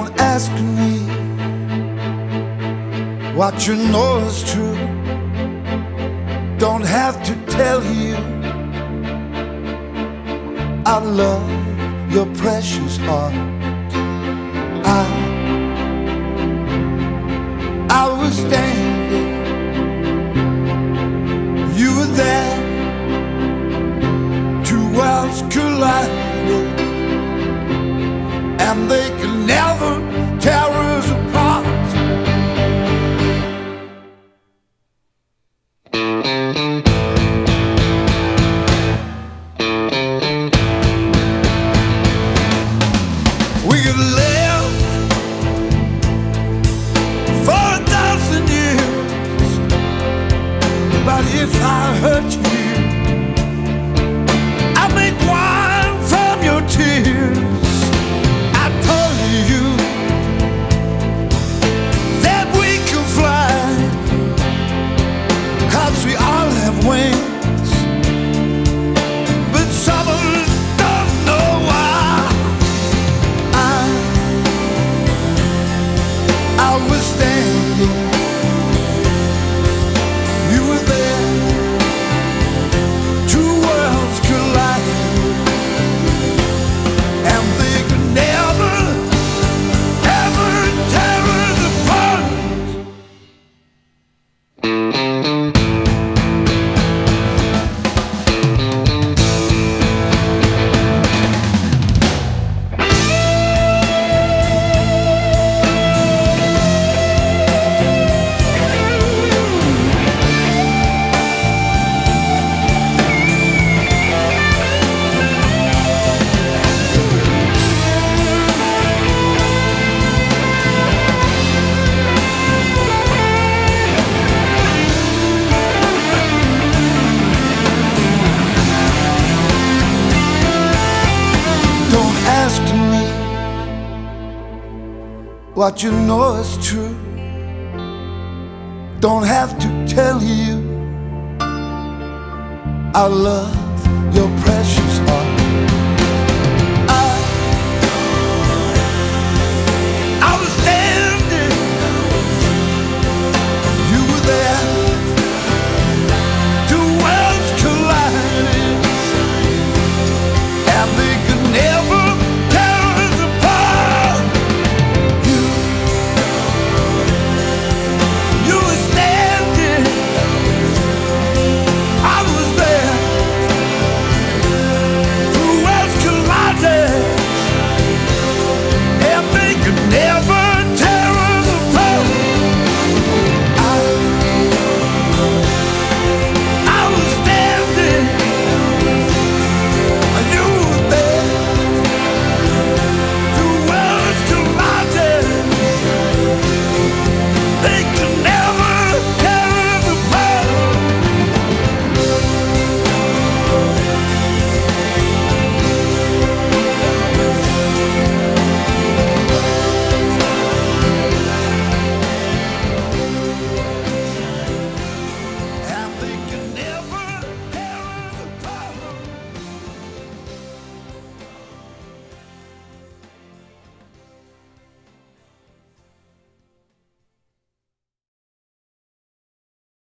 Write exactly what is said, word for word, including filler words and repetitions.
Don't ask me what you know is true. Don't have to tell you I love your precious heart. I, I was standing, you were there, two worlds collided, and they could never tear us apart. We could live for a thousand years, but if I hurt you, I make wine from your tears. I told you that we can fly, 'cause we all have wings, but some of us don't know why. I, I was standing, you were there, two worlds collided, and they could never, ever tear us apart. Don't ask me what you know is true. Don't have to tell you I love your precious